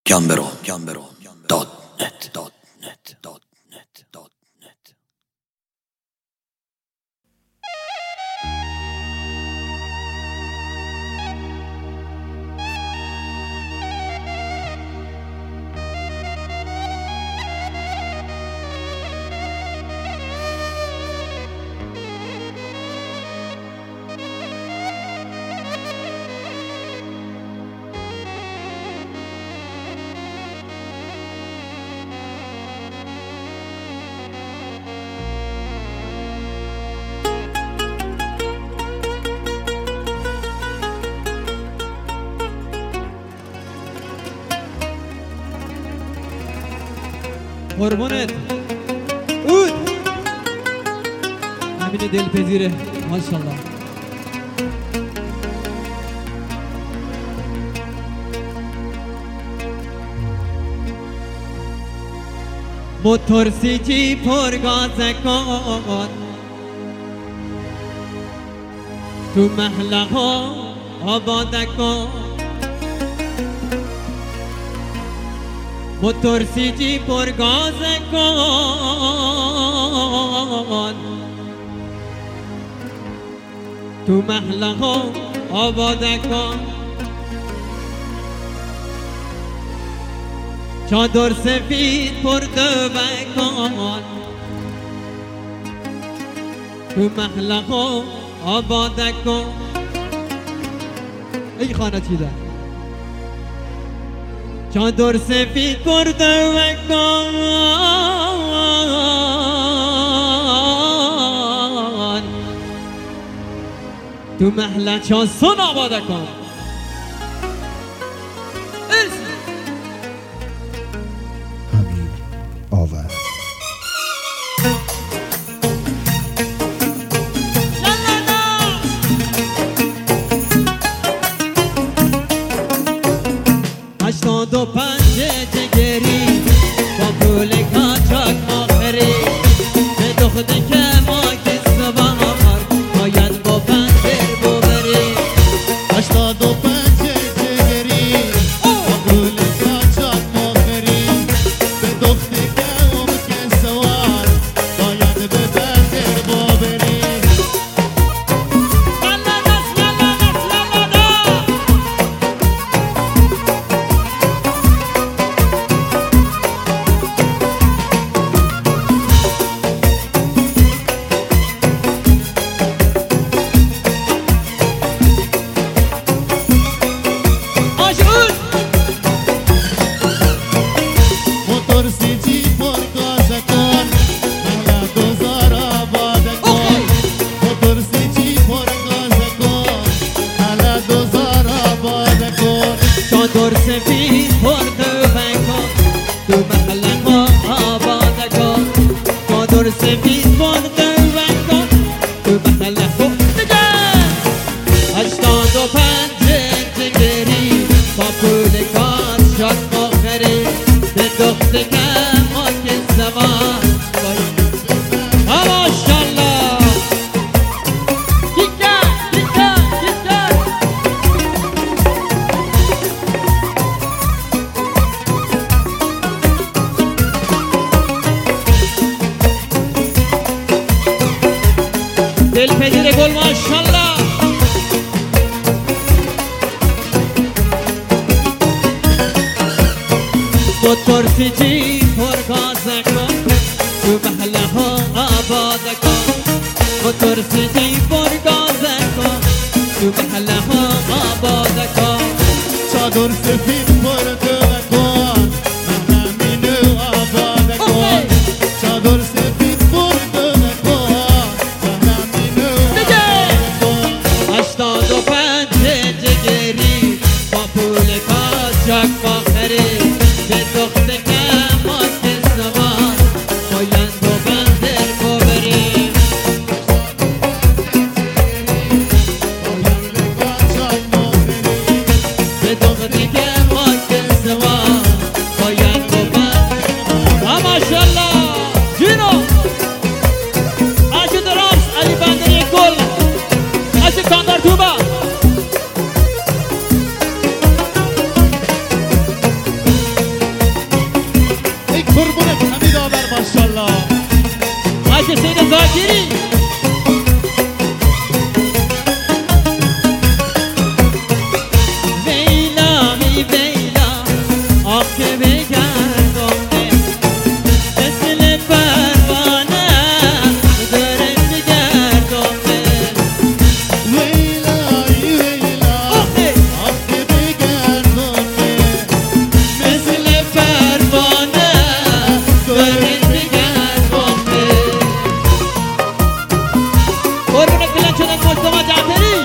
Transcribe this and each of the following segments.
gambero.net. قربونت اود همین دلپذیره ماشاءالله. موتورسیجی پرگاز کن تو محله ها آباد کن، موتورسیجی پرگاز کن تو محله ها آباد کن، چادر سفید پرده کن تو محله ها آباد کن. ای خانه چیده چادر سفید پرده کن تو محله چاسون آباد کن. امیر آور دو پنجه جگری با پول کاچاک آخری به دخته که ما کس بار باید با پنجه ببری. 85 جگری با پول کاچاک آخری به دخته که ما کس بار باید به پنجه ببری. چادر سفید پرده کن تو محله ها آباد کن، چادر سفید پرده کن تو محله ها دیگه. 85 جگری با پول کاچاک آخری به دخته که ما کس بار ماشاءالله. دلپذیر گل ماشاءالله. موتورسیجی پرگاز کن تو محله ها آباد کن، موتورسیجی پرگاز کن تو محله ها آباد کن. چادر سفید پرده کن محله آباد کن، چادر سفید پرده کن محله آباد کن. 85 جگری با پول کاچاک آخری به دخته که ما کس بار باید با بندر ببری. به دخته که ما کس بار باید با بندر ماشاءالله. جینو آجو دراز علی بندری گل آجو کاندار توبا که بگردونه مثل پروانه داره میگردونه ویلای ویلا آخه بگردونه مثل پروانه داره میگردونه قربونت بلند شدن مصطفی جعفری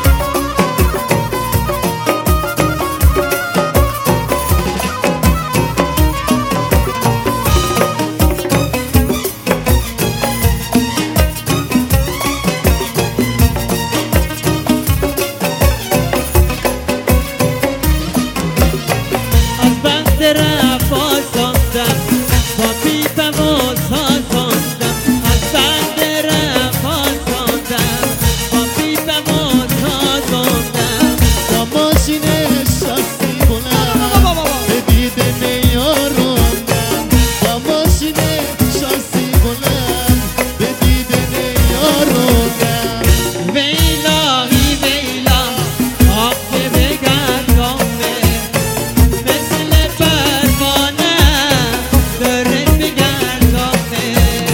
از بند رفا ساندم با پیپم و سازاندم از بند رفا ساندم با پیپم و سازاندم با ماشین شاسی بلند به دیدن یاروندم با ماشین شاسی بلند به دیدن یاروندم ویلاهی ویلا آب که بگردامه مثل پروانه داره بگردامه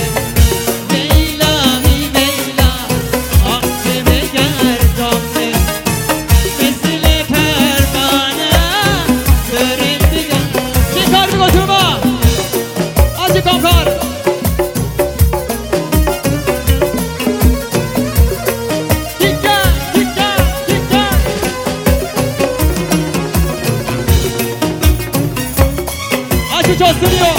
ویلاهی ویلا آب که بگردامه مثل پروانه داره بگردامه چه کار میگو تو با؟ آجی کامکار دیگر دیگر دیگر آجی چه استودیو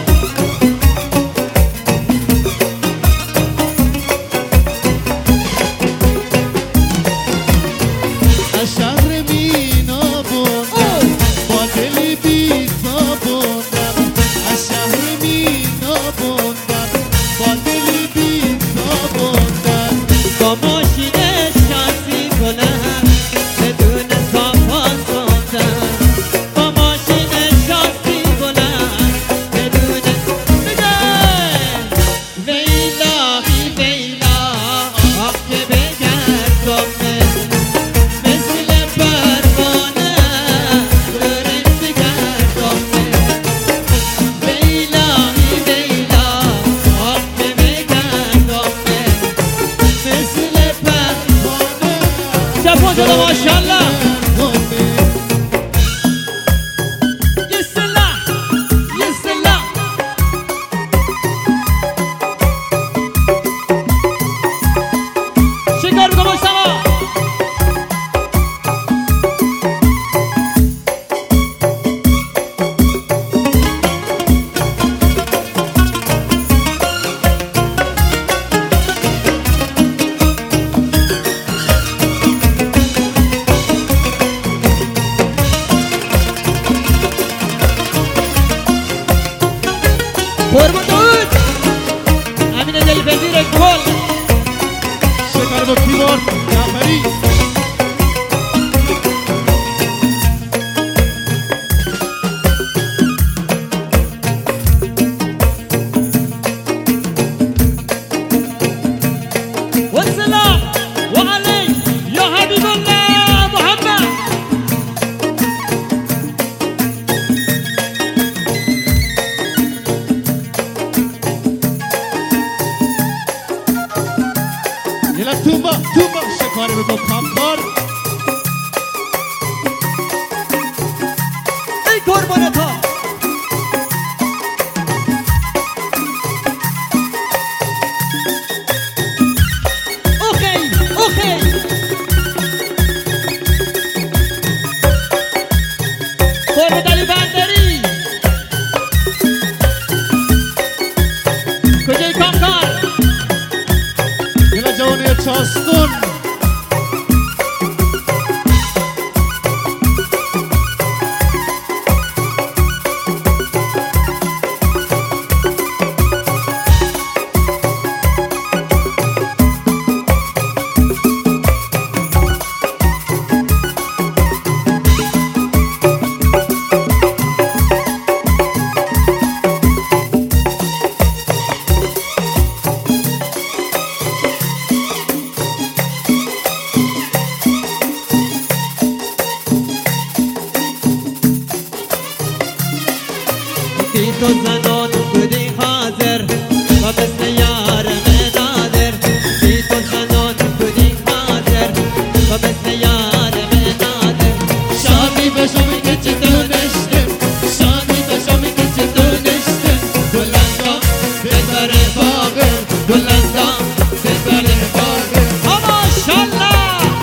از شهر مینا بردم با دلی بیتا بردم از شهر مینا بردم با دلی بیتا بردم با ماشین شانسی بلند بدون صافا ساندم با ماشین شانسی بلند بدون بگه ویلاهی ویلا آب که بگردامه مثل پروانه داره بگردامه ویلاهی ویلا آب که بگردامه مثل پروانه شفا جدا ماشالله یه سلام یه سلام شکار بکن مجتمع قربون داود امین دلپذیر گل شکر با کیبورد جعفری والسلام وعليك يا حبيب الله محمد یلا تومبا تومبا شکاری بکن کامکار ای قربونت ها اوکی اوکی قربت علی بندری کجای کامکار یلا جوانی چاستون تو زنان بودی حاضر و مثل یار نادر بی تو زنان بودی حاضر و مثل یار نادر شادی به شمی که چه دونشتم شادی به شمی که چه دونشتم گلندام دلبر باغه گلندام دلبر باغه ماشالله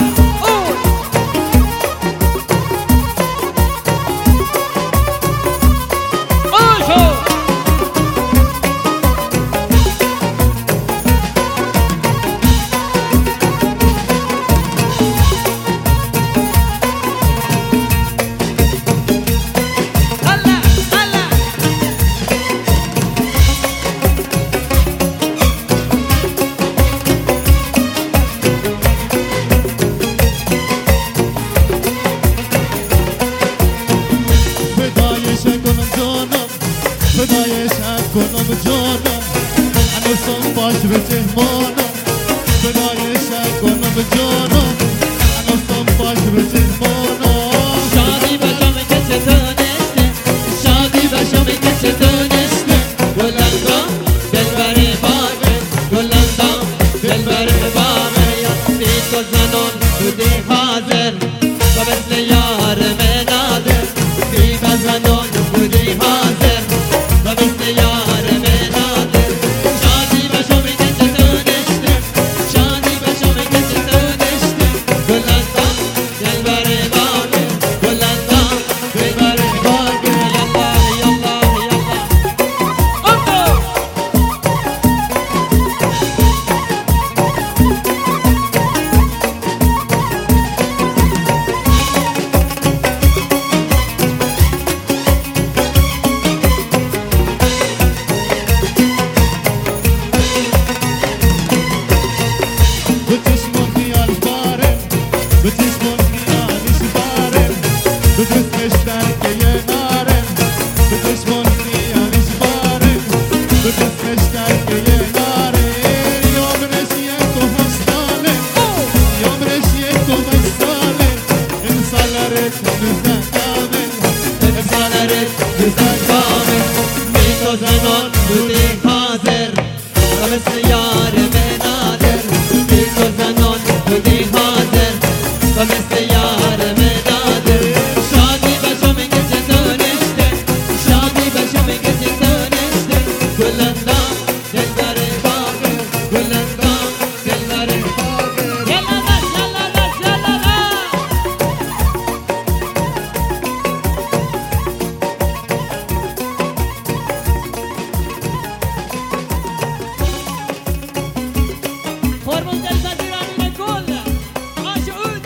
فدایش کنم جانم هنوزم باش به چهمانم فدایش کنم جانم هنوزم باش به چهمانم شادی بشم که چه دونسته شادی بشم که چه دونسته گلندام دلبر باغه گلندام دلبر باغه بی تو زنان بودی حاضر و مثل یار نادر بی تو زنان بودی حاضر و مثل یار نادر شادی بشم که چه دونسته شادی بشم که چه دونسته گلندام دلبر باغه گلندام دلبر باغه یالله یالله یالله به چشمون خیال باره به چشمون خیالش باره به جسمش درکه ناره به چشمون خیالش باره به جسمش درکه ناره یامرش یک و هستانه یامرش یک و هستانه امسالاره کنوزن کامل امسالاره کنوزن کامل بی تو زنان بودی حاضر و مثل یار نادر بی تو زنان بودی حاضر و مثل یار نادر شادی بشم که چه دونسته شادی بشم که چه دونسته گلندام دلبر باغه گلندام دلبر باغه یلا بس یلا بس یلا بس هرمز دلپذیر امین گل آشعود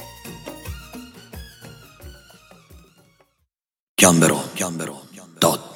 Gambero.